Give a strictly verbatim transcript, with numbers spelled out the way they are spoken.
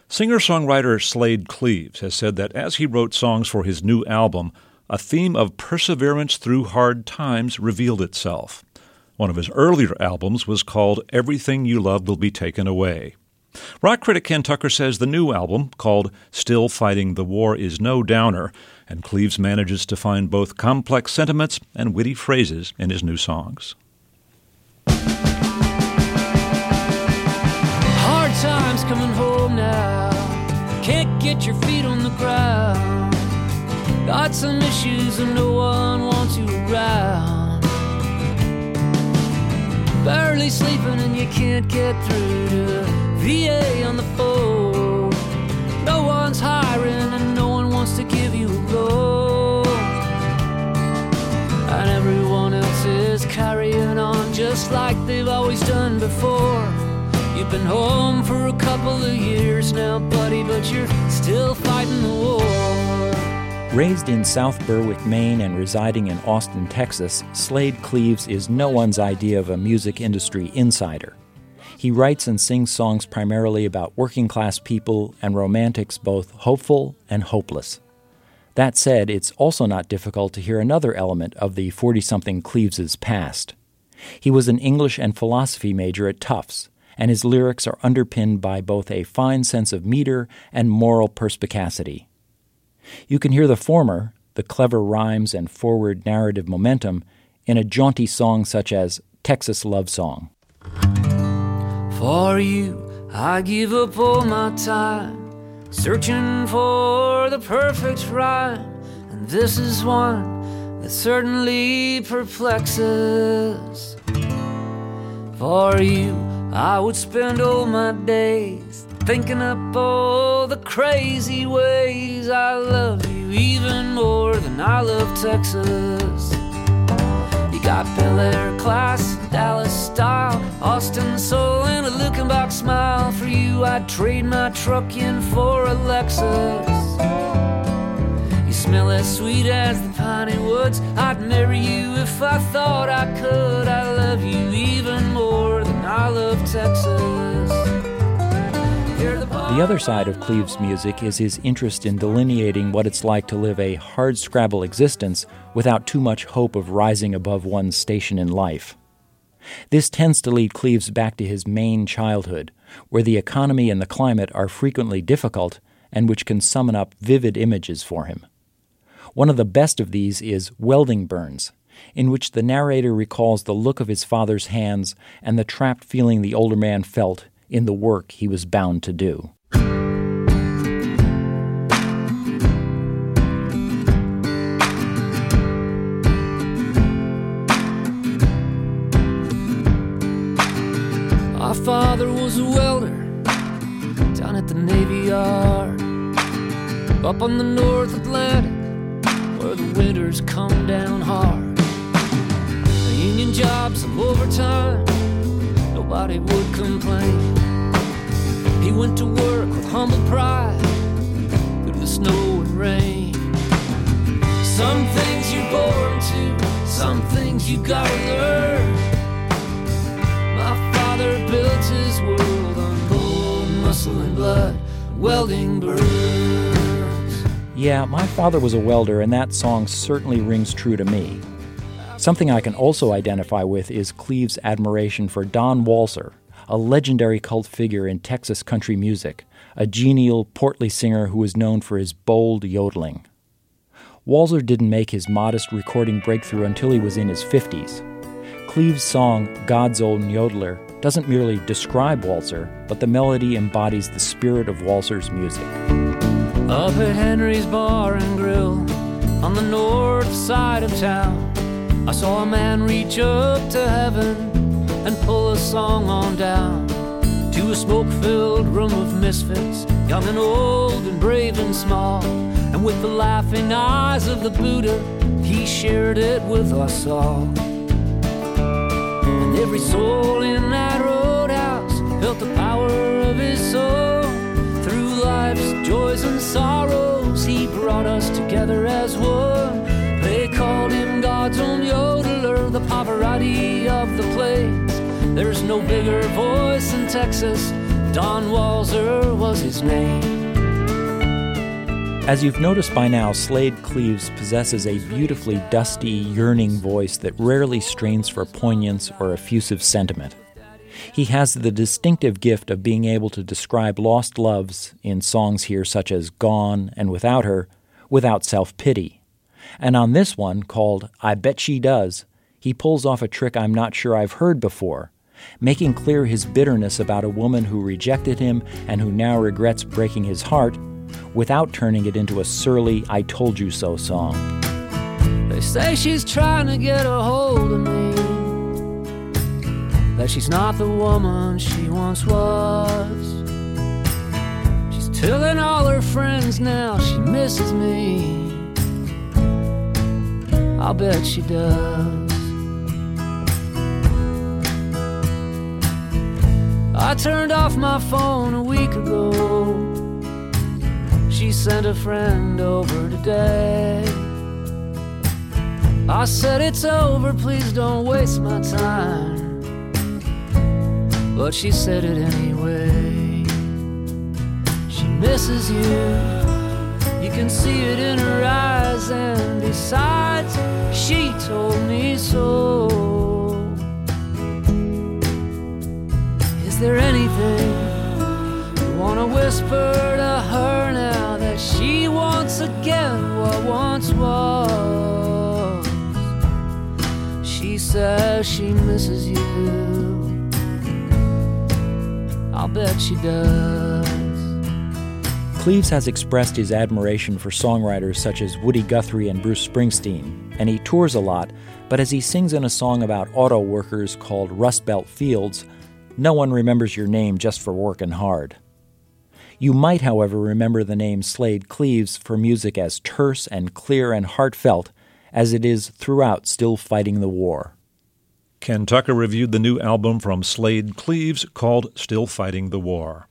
Singer-songwriter Slade Cleaves has said that as he wrote songs for his new album, a theme of perseverance through hard times revealed itself. One of his earlier albums was called Everything You Love Will Be Taken Away. Rock critic Ken Tucker says the new album, called Still Fighting the War, is no downer, and Cleaves manages to find both complex sentiments and witty phrases in his new songs. Hard times coming home now. Can't get your feet on the ground. Got some issues and no one wants you around. Barely sleeping and you can't get through to V A on the phone. No one's hiring and no one wants to give you a loan. And everyone else is carrying on just like they've always done before. You've been home for a couple of years now, buddy, but you're still fighting the war. Raised in South Berwick, Maine, and residing in Austin, Texas, Slade Cleaves is no one's idea of a music industry insider. He writes and sings songs primarily about working-class people and romantics, both hopeful and hopeless. That said, it's also not difficult to hear another element of the forty-something Cleaves's past. He was an English and philosophy major at Tufts, and his lyrics are underpinned by both a fine sense of meter and moral perspicacity. You can hear the former, the clever rhymes and forward narrative momentum, in a jaunty song such as Texas Love Song. For you, I give up all my time, searching for the perfect rhyme, and this is one that certainly perplexes. For you, I would spend all my days thinking up all the crazy ways I love you even more than I love Texas. You got Bel Air class, Dallas style, Austin soul, and a Luckenbach smile. For you, I'd trade my truck in for a Lexus. You smell as sweet as the piney woods. I'd marry you if I thought I could. I love you even more than I love Texas. The other side of Cleaves' music is his interest in delineating what it's like to live a hardscrabble existence without too much hope of rising above one's station in life. This tends to lead Cleaves back to his Maine childhood, where the economy and the climate are frequently difficult and which can summon up vivid images for him. One of the best of these is Welding Burns, in which the narrator recalls the look of his father's hands and the trapped feeling the older man felt in the work he was bound to do. Our father was a welder down at the Navy Yard, up on the North Atlantic where the winters come down hard. A union job, some overtime, nobody would complain. He went to work with humble pride through the snow and rain. Some things you're born to, some things you gotta learn. My father built his world on bone, muscle, and blood, welding burns. Yeah, my father was a welder, and that song certainly rings true to me. Something I can also identify with is Cleaves' admiration for Don Walser, a legendary cult figure in Texas country music, a genial, portly singer who was known for his bold yodeling. Walser didn't make his modest recording breakthrough until he was in his fifties. Cleaves' song, God's Own Yodeler, doesn't merely describe Walser, but the melody embodies the spirit of Walser's music. Up at Henry's Bar and Grill, on the north side of town, I saw a man reach up to heaven and pull a song on down to a smoke-filled room of misfits, young and old and brave and small. And with the laughing eyes of the Buddha, he shared it with us all. And every soul in that roadhouse felt the power of his soul. Through life's joys and sorrows, he brought us together as one. They called him God's own yodeler, the Pavarotti of the place. There's no bigger voice in Texas. Don Walser was his name. As you've noticed by now, Slade Cleaves possesses a beautifully dusty, yearning voice that rarely strains for poignance or effusive sentiment. He has the distinctive gift of being able to describe lost loves in songs here such as Gone and Without Her, without self-pity. And on this one, called I Bet She Does, he pulls off a trick I'm not sure I've heard before, making clear his bitterness about a woman who rejected him and who now regrets breaking his heart, without turning it into a surly I told you so song. They say she's trying to get a hold of me, that she's not the woman she once was. She's telling all her friends now she misses me. I'll bet she does. I turned off my phone a week ago. She sent a friend over today. I said it's over, please don't waste my time. But she said it anyway. She misses you, you can see it in her eyes. And besides, she told me so. Is there anything you want to whisper to her now, that she wants again what once was? She says she misses you. I'll bet she does. Cleaves has expressed his admiration for songwriters such as Woody Guthrie and Bruce Springsteen, and he tours a lot, but as he sings in a song about auto workers called Rust Belt Fields, no one remembers your name just for working hard. You might, however, remember the name Slade Cleaves for music as terse and clear and heartfelt as it is throughout Still Fighting the War. Ken Tucker reviewed the new album from Slade Cleaves called Still Fighting the War.